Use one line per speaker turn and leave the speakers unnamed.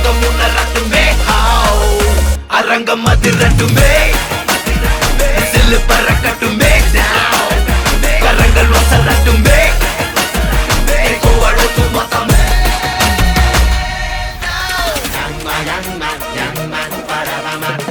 உலகம் உணரட்டுமே அரங்கம் அதிரட்டுமே சில்லு பறக்கட்டுமே கரங்கள் வசரட்டுமே கோவழத்து மொத்தமே Young man, young man, young man, para